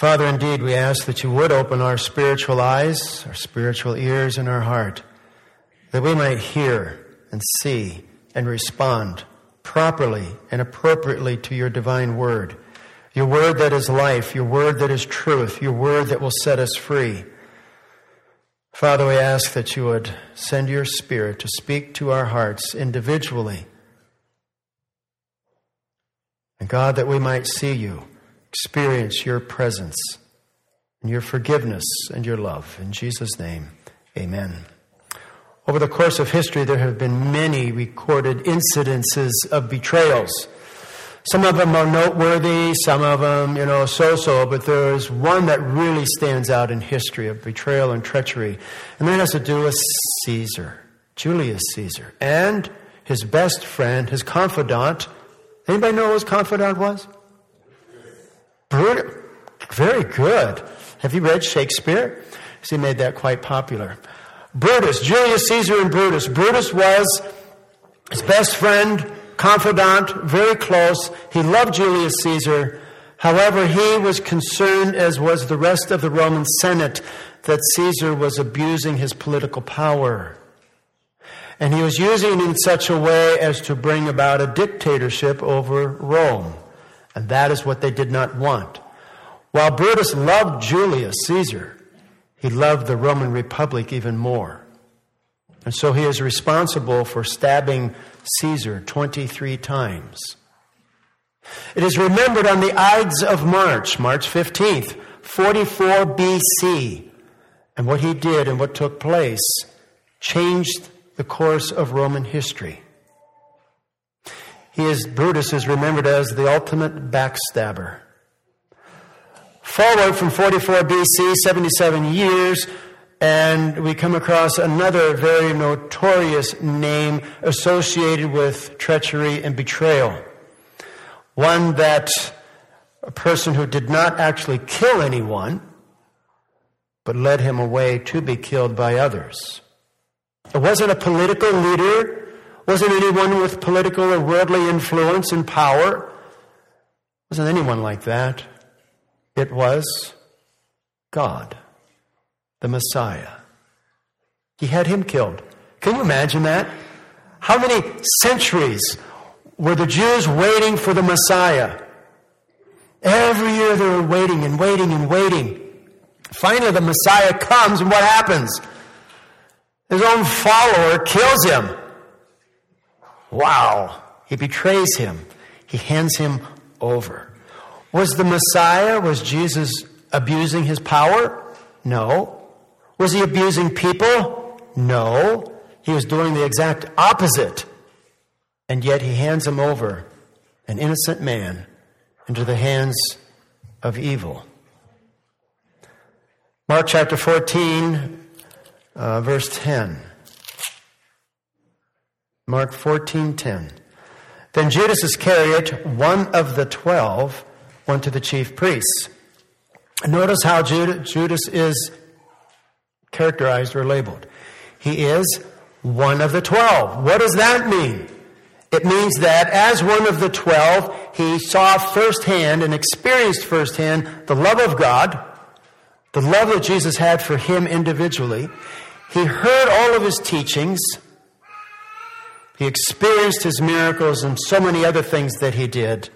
Father, indeed, we ask that you would open our spiritual eyes, our spiritual ears, and our heart, that we might hear and see and respond properly and appropriately to your divine word. Your word that is life, your word that is truth, your word that will set us free. Father, we ask that you would send your Spirit to speak to our hearts individually. And God, that we might see you, experience your presence and your forgiveness and your love. In Jesus' name, amen. Over the course of history, there have been many recorded incidences of betrayals. Some of them are noteworthy, some of them, so-so, but there's one that really stands out in history of betrayal and treachery. And that has to do with Caesar, Julius Caesar, and his best friend, his confidant. Anybody know who his confidant was? Brutus. Very good. Have you read Shakespeare? Because he made that quite popular. Brutus, Julius Caesar and Brutus. Brutus was his best friend, confidant, very close. He loved Julius Caesar. However, he was concerned, as was the rest of the Roman Senate, that Caesar was abusing his political power. And he was using it in such a way as to bring about a dictatorship over Rome. And that is what they did not want. While Brutus loved Julius Caesar, he loved the Roman Republic even more. And so he is responsible for stabbing Caesar 23 times. It is remembered on the Ides of March, March 15th, 44 BC. And what he did and what took place changed the course of Roman history. Brutus is remembered as the ultimate backstabber. Forward from 44 BC, 77 years, and we come across another very notorious name associated with treachery and betrayal. One that a person who did not actually kill anyone, but led him away to be killed by others. It wasn't a political leader, wasn't anyone with political or worldly influence and power. It wasn't anyone like that. It was God, the Messiah. He had him killed. Can you imagine that? How many centuries were the Jews waiting for the Messiah? Every year they were waiting and waiting and waiting. Finally, the Messiah comes, and what happens? His own follower kills him. Wow. He betrays him. He hands him over. Was the Messiah, was Jesus abusing his power? No. Was he abusing people? No. He was doing the exact opposite. And yet he hands him over, an innocent man, into the hands of evil. Mark chapter 14, verse 10. Mark 14:10. Then Judas Iscariot, one of the 12, went to the chief priests. Notice how Judas is characterized or labeled. He is one of the 12. What does that mean? It means that as one of the 12, he saw firsthand and experienced firsthand the love of God, the love that Jesus had for him individually. He heard all of his teachings. He experienced his miracles and so many other things that he did.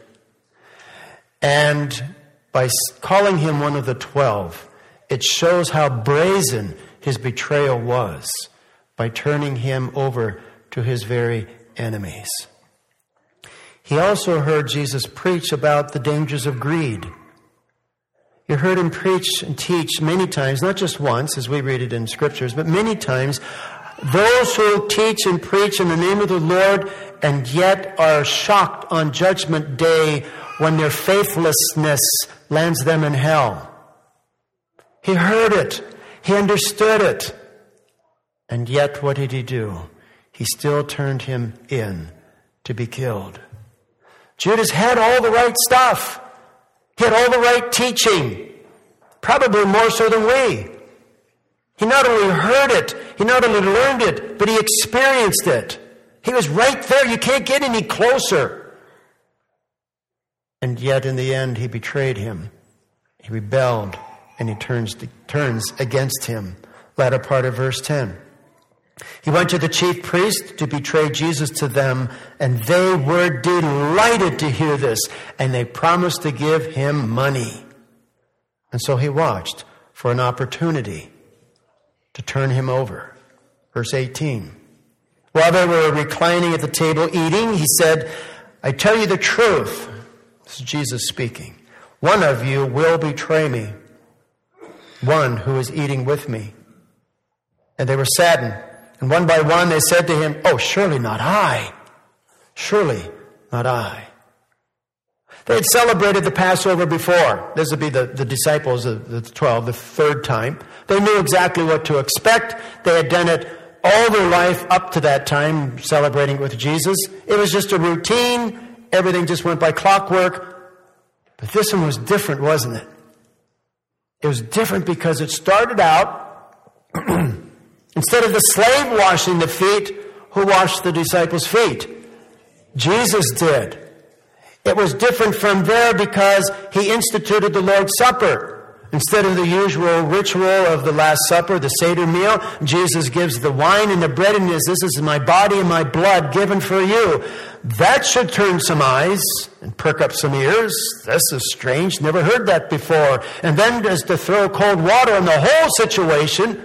And by calling him one of the 12, it shows how brazen his betrayal was by turning him over to his very enemies. He also heard Jesus preach about the dangers of greed. You heard him preach and teach many times, not just once, as we read it in scriptures, but many times. Those who teach and preach in the name of the Lord and yet are shocked on Judgment Day when their faithlessness lands them in hell. He heard it. He understood it. And yet what did he do? He still turned him in to be killed. Judas had all the right stuff. He had all the right teaching. Probably more so than we. He not only heard it, he not only learned it, but he experienced it. He was right there. You can't get any closer. And yet in the end, he betrayed him He rebelled, and he turns against him. Latter part of verse 10. He went to the chief priest to betray Jesus to them, and they were delighted to hear this, and they promised to give him money. And so he watched for an opportunity to turn him over. Verse 18. While they were reclining at the table eating, he said, I tell you the truth. This is Jesus speaking. One of you will betray me, one who is eating with me. And they were saddened. And one by one they said to him, oh, surely not I. Surely not I. They had celebrated the Passover before. This would be the disciples of the 12, the third time. They knew exactly what to expect. They had done it all their life up to that time, celebrating with Jesus. It was just a routine. Everything just went by clockwork. But this one was different, wasn't it? It was different because it started out, instead of the slave washing the feet, who washed the disciples' feet? Jesus did. It was different from there because he instituted the Lord's Supper. Instead of the usual ritual of the Last Supper, the Seder meal, Jesus gives the wine and the bread and says, this is my body and my blood given for you. That should turn some eyes and perk up some ears. This is strange. Never heard that before. And then as to throw cold water on the whole situation,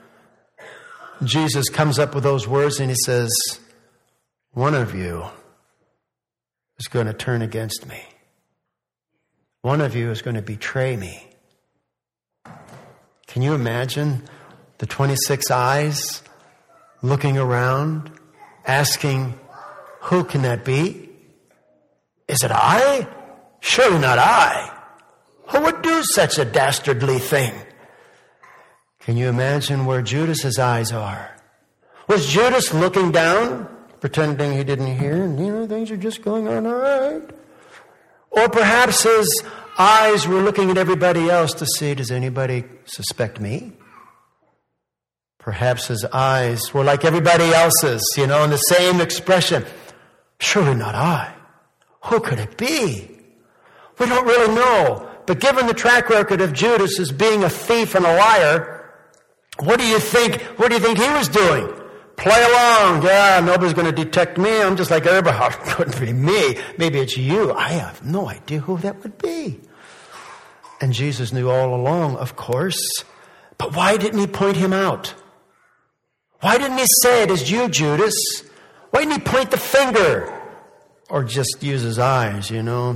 Jesus comes up with those words and he says, one of you is going to turn against me. One of you is going to betray me. Can you imagine the 26 eyes looking around, asking, who can that be? Is it I? Surely not I. Who would do such a dastardly thing? Can you imagine where Judas's eyes are? Was Judas looking down, pretending he didn't hear, and things are just going on all right? Or perhaps his eyes were looking at everybody else to see, does anybody suspect me? Perhaps his eyes were like everybody else's, in the same expression. Surely not I. Who could it be? We don't really know. But given the track record of Judas as being a thief and a liar, what do you think he was doing? Play along. Yeah, nobody's going to detect me. I'm just like everybody. It couldn't be me. Maybe it's you. I have no idea who that would be. And Jesus knew all along, of course. But why didn't he point him out? Why didn't he say it is you, Judas? Why didn't he point the finger? Or just use his eyes,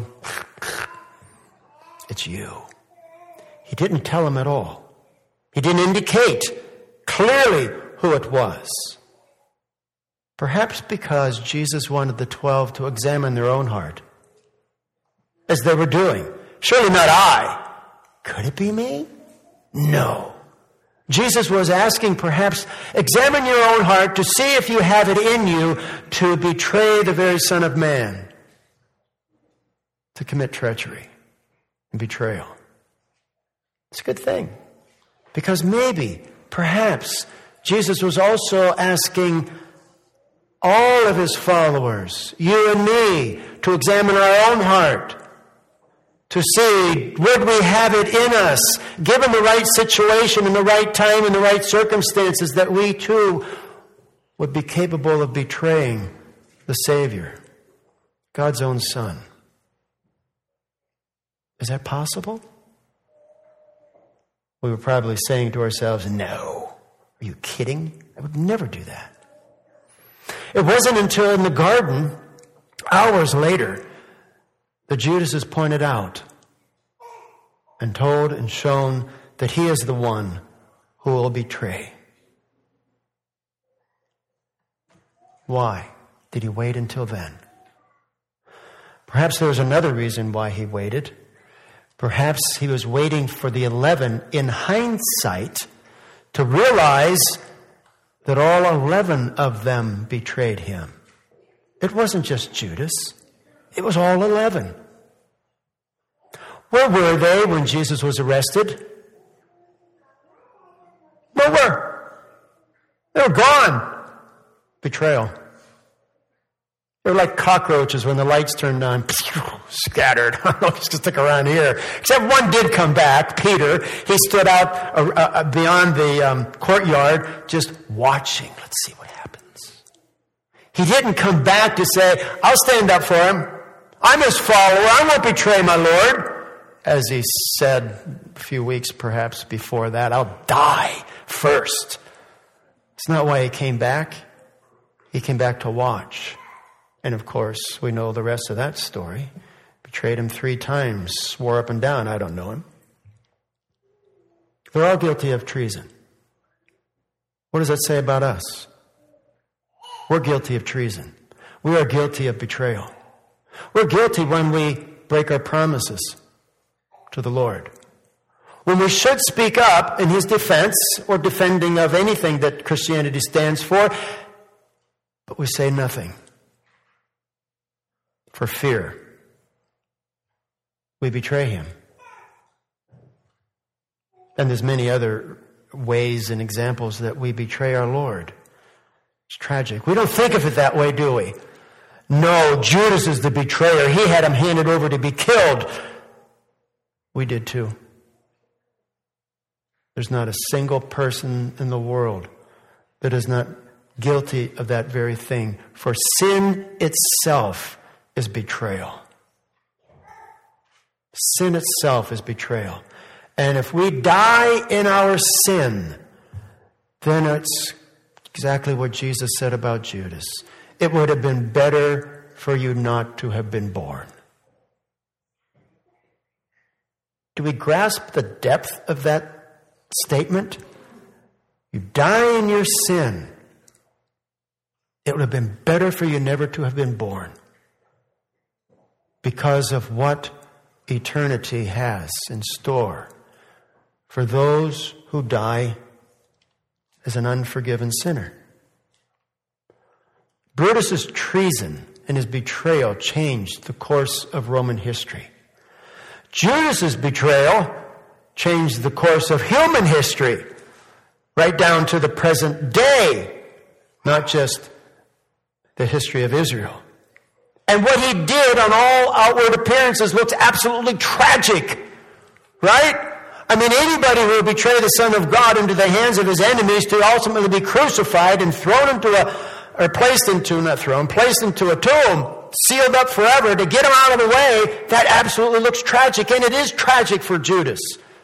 It's you. He didn't tell him at all. He didn't indicate clearly who it was. Perhaps because Jesus wanted the 12 to examine their own heart, as they were doing. Surely not I. Could it be me? No. Jesus was asking, perhaps, examine your own heart to see if you have it in you to betray the very Son of Man, to commit treachery and betrayal. It's a good thing. Because maybe, perhaps, Jesus was also asking all of his followers, you and me, to examine our own heart, to see, would we have it in us, given the right situation and the right time and the right circumstances, that we too would be capable of betraying the Savior, God's own Son. Is that possible? We were probably saying to ourselves, no. Are you kidding? I would never do that. It wasn't until in the garden, hours later, that Judas is pointed out and told and shown that he is the one who will betray. Why did he wait until then? Perhaps there was another reason why he waited. Perhaps he was waiting for the 11 in hindsight to realize that all 11 of them betrayed him. It wasn't just Judas. It was all 11. Where were they when Jesus was arrested? Where were? They were gone. Betrayal. They're like cockroaches when the lights turned on. Scattered. I don't know if it's going to stick around here. Except one did come back, Peter. He stood out beyond the courtyard just watching. Let's see what happens. He didn't come back to say, I'll stand up for him. I'm his follower. I won't betray my Lord. As he said a few weeks perhaps before that, I'll die first. It's not why he came back. He came back to watch. And of course, we know the rest of that story. Betrayed him 3 times, swore up and down, I don't know him. They're all guilty of treason. What does that say about us? We're guilty of treason. We are guilty of betrayal. We're guilty when we break our promises to the Lord. When we should speak up in His defense or defending of anything that Christianity stands for, but we say nothing for fear. We betray Him. And there's many other ways and examples that we betray our Lord. It's tragic. We don't think of it that way, do we? No, Judas is the betrayer. He had him handed over to be killed. We did too. There's not a single person in the world that is not guilty of that very thing. For sin itself is betrayal. Sin itself is betrayal. And if we die in our sin, then it's exactly what Jesus said about Judas. It would have been better for you not to have been born. Do we grasp the depth of that statement? You die in your sin. It would have been better for you never to have been born, because of what eternity has in store for those who die as an unforgiven sinner. Brutus's treason and his betrayal changed the course of Roman history. Judas's betrayal changed the course of human history, right down to the present day, not just the history of Israel. And what he did on all outward appearances looks absolutely tragic, right? I mean, anybody who would betray the Son of God into the hands of his enemies to ultimately be crucified and thrown into placed into a tomb, sealed up forever, to get him out of the way, that absolutely looks tragic. And it is tragic for Judas.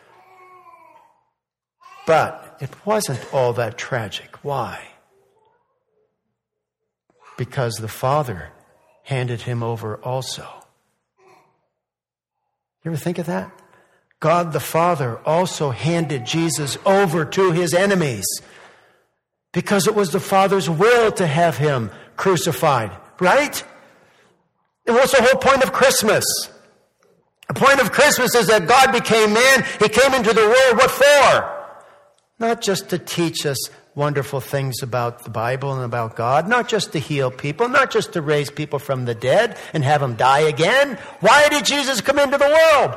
But it wasn't all that tragic. Why? Because the Father handed him over also. You ever think of that? God the Father also handed Jesus over to his enemies because it was the Father's will to have him crucified, right? And what's the whole point of Christmas? The point of Christmas is that God became man. He came into the world. What for? Not just to teach us wonderful things about the Bible and about God, not just to heal people, not just to raise people from the dead and have them die again. Why did Jesus come into the world?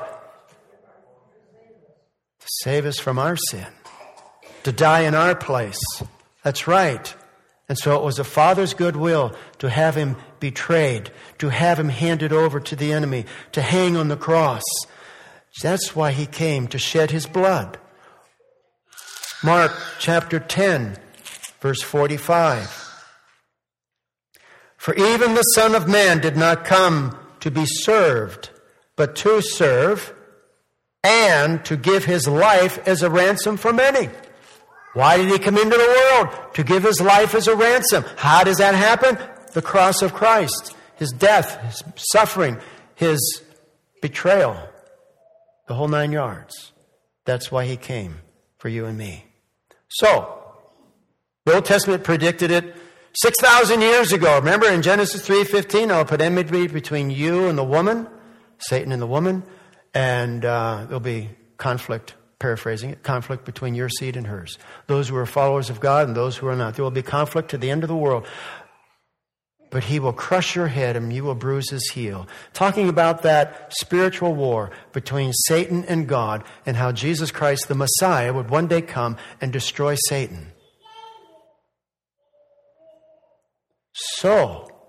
To save us from our sin, to die in our place. That's right. And so it was the Father's good will to have him betrayed, to have him handed over to the enemy, to hang on the cross. That's why he came, to shed his blood. Mark chapter 10, verse 45. For even the Son of Man did not come to be served, but to serve and to give his life as a ransom for many. Why did he come into the world? To give his life as a ransom. How does that happen? The cross of Christ, his death, his suffering, his betrayal, the whole 9 yards. That's why he came, for you and me. So, the Old Testament predicted it 6,000 years ago. Remember in Genesis 3:15, I'll put enmity between you and the woman, Satan and the woman, and there'll be conflict, paraphrasing it, conflict between your seed and hers. Those who are followers of God and those who are not. There will be conflict to the end of the world. But he will crush your head and you will bruise his heel. Talking about that spiritual war between Satan and God and how Jesus Christ, the Messiah, would one day come and destroy Satan. So,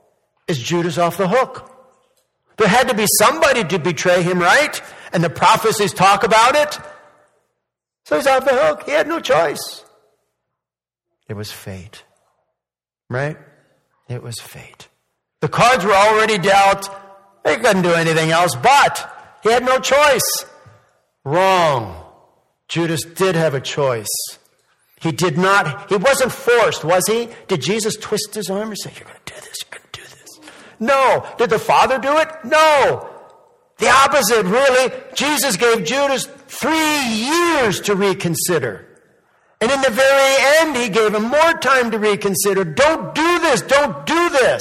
is Judas off the hook. There had to be somebody to betray him, right? And the prophecies talk about it. So he's off the hook. He had no choice. It was fate. Right? It was fate. The cards were already dealt. He couldn't do anything else, but he had no choice. Wrong. Judas did have a choice. He wasn't forced, was he? Did Jesus twist his arm and say, you're going to do this, you're going to do this? No. Did the Father do it? No. The opposite, really. Jesus gave Judas 3 years to reconsider. And in the very end, he gave him more time to reconsider. Don't do this. Don't do this.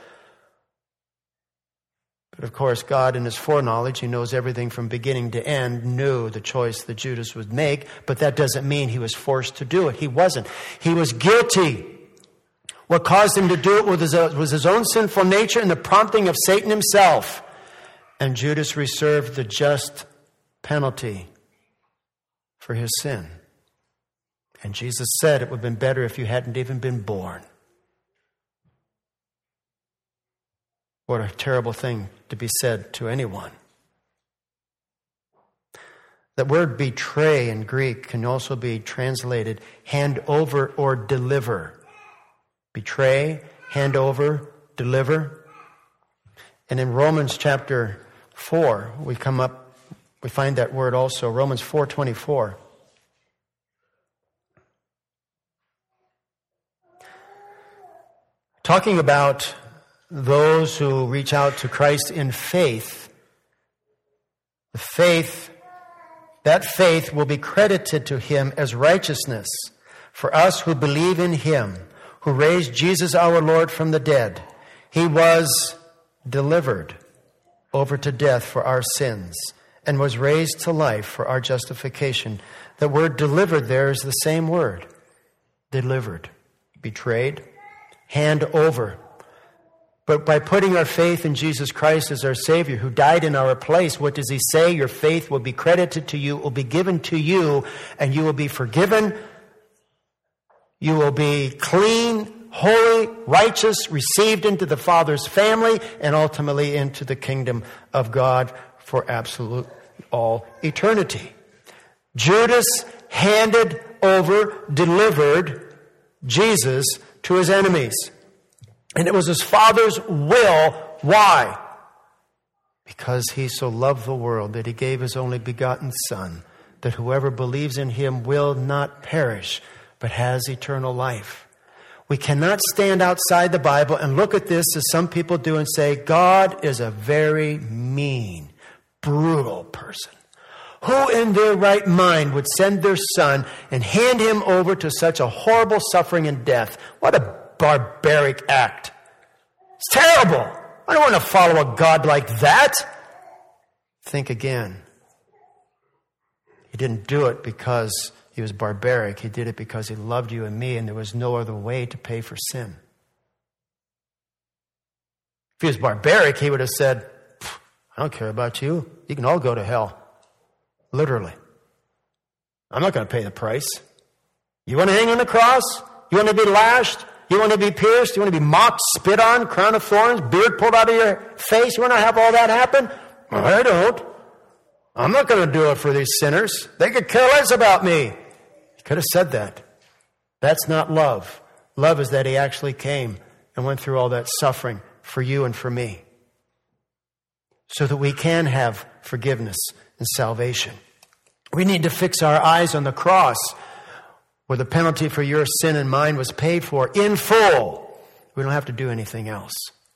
But of course, God in his foreknowledge, he knows everything from beginning to end, knew the choice that Judas would make. But that doesn't mean he was forced to do it. He wasn't. He was guilty. What caused him to do it was his own sinful nature and the prompting of Satan himself. And Judas received the just penalty for his sin. And Jesus said it would have been better if you hadn't even been born. What a terrible thing to be said to anyone. The word betray in Greek can also be translated hand over or deliver. Betray, hand over, deliver. And in Romans chapter 4, we find that word also, Romans 4:24. Talking about those who reach out to Christ in faith, that faith will be credited to him as righteousness for us who believe in him, who raised Jesus our Lord from the dead. He was delivered over to death for our sins and was raised to life for our justification. The word delivered there is the same word. Delivered, betrayed, hand over. But by putting our faith in Jesus Christ as our Savior, who died in our place, what does he say? Your faith will be credited to you, will be given to you, and you will be forgiven. You will be clean, holy, righteous, received into the Father's family, and ultimately into the kingdom of God for absolute all eternity. Judas handed over, delivered Jesus to his enemies. And it was his Father's will. Why? Because he so loved the world that he gave his only begotten Son, that whoever believes in him will not perish, but has eternal life. We cannot stand outside the Bible and look at this as some people do and say, God is a very mean, brutal person. Who in their right mind would send their son and hand him over to such a horrible suffering and death? What a barbaric act. It's terrible. I don't want to follow a God like that. Think again. He didn't do it because he was barbaric. He did it because he loved you and me, and there was no other way to pay for sin. If he was barbaric, he would have said, I don't care about you. You can all go to hell. Literally. I'm not going to pay the price. You want to hang on the cross? You want to be lashed? You want to be pierced? You want to be mocked, spit on, crown of thorns, beard pulled out of your face? You want to have all that happen? I don't. I'm not going to do it for these sinners. They could care less about me. He could have said that. That's not love. Love is that he actually came and went through all that suffering for you and for me, so that we can have forgiveness and salvation. We need to fix our eyes on the cross, where the penalty for your sin and mine was paid for in full. We don't have to do anything else.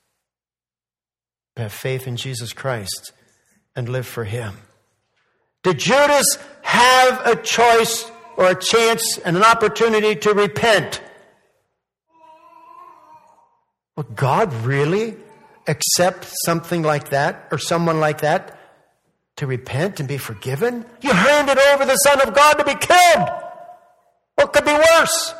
Have faith in Jesus Christ and live for him. Did Judas have a choice or a chance and an opportunity to repent? Would God really accept something like that or someone like that to repent and be forgiven? You handed over the Son of God to be killed. What could be worse?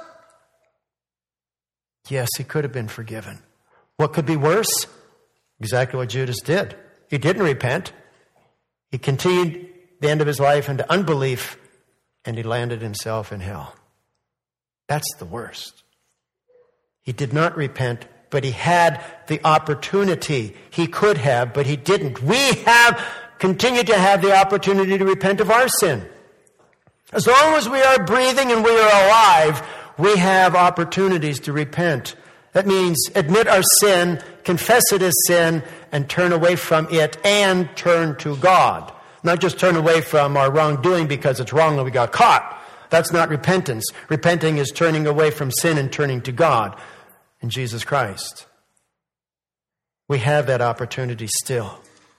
Yes, he could have been forgiven. What could be worse? Exactly what Judas did. He didn't repent. He continued the end of his life into unbelief, and he landed himself in hell. That's the worst. He did not repent but he had the opportunity. He could have, but he didn't. We have continued to have the opportunity to repent of our sin. As long as we are breathing and we are alive, we have opportunities to repent. That means admit our sin, confess it as sin, and turn away from it and turn to God. Not just turn away from our wrongdoing because it's wrong and we got caught. That's not repentance. Repenting is turning away from sin and turning to God in Jesus Christ. We have that opportunity still.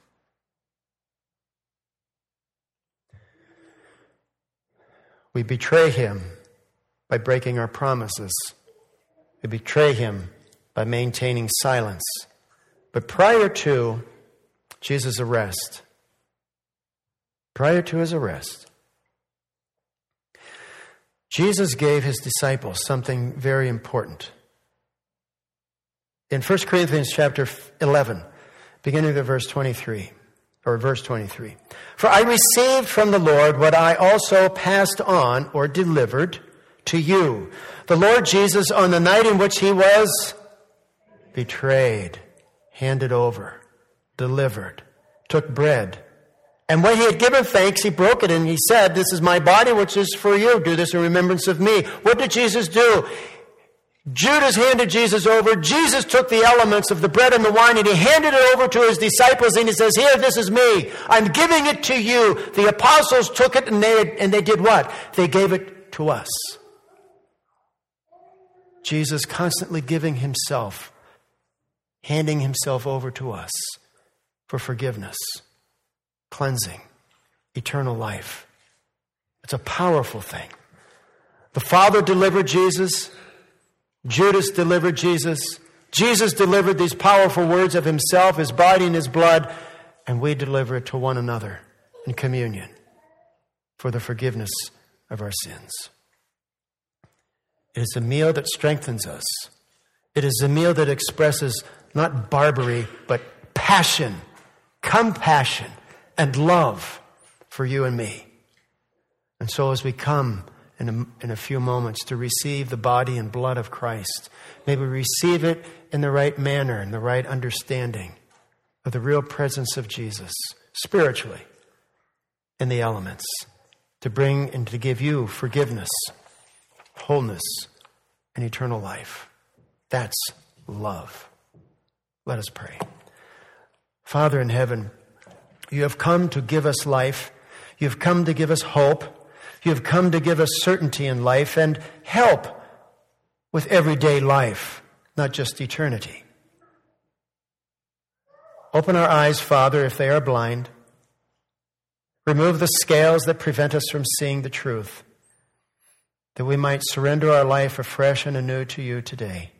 We betray him by breaking our promises. We betray him by maintaining silence. But prior to Jesus' arrest, Jesus gave his disciples something very important. In 1 Corinthians chapter 11, beginning with verse 23. For I received from the Lord what I also passed on or delivered to you. The Lord Jesus, on the night in which he was betrayed, handed over, delivered, took bread. And when he had given thanks, he broke it and he said, "This is my body, which is for you. Do this in remembrance of me." What did Jesus do? Judas handed Jesus over. Jesus took the elements of the bread and the wine and he handed it over to his disciples and he says, "Here, this is me. I'm giving it to you." The apostles took it and they did what? They gave it to us. Jesus constantly giving himself, handing himself over to us for forgiveness, cleansing, eternal life. It's a powerful thing. The Father delivered Jesus. Judas delivered Jesus. Jesus delivered these powerful words of himself, his body and his blood, and we deliver it to one another in communion for the forgiveness of our sins. It is a meal that strengthens us. It is a meal that expresses not barbary, but passion, compassion, and love for you and me. And so as we come in a few moments to receive the body and blood of Christ, may we receive it in the right manner, in the right understanding of the real presence of Jesus, spiritually, in the elements, to bring and to give you forgiveness, wholeness, and eternal life. That's love. Let us pray. Father in heaven, you have come to give us life. You have come to give us hope. You have come to give us certainty in life and help with everyday life, not just eternity. Open our eyes, Father, if they are blind. Remove the scales that prevent us from seeing the truth, that we might surrender our life afresh and anew to you today,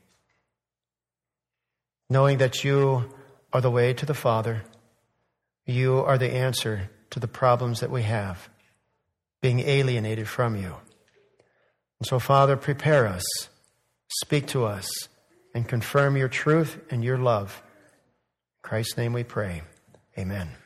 knowing that you are the way to the Father. You are the answer to the problems that we have, being alienated from you. And so, Father, prepare us, speak to us, and confirm your truth and your love. In Christ's name we pray. Amen.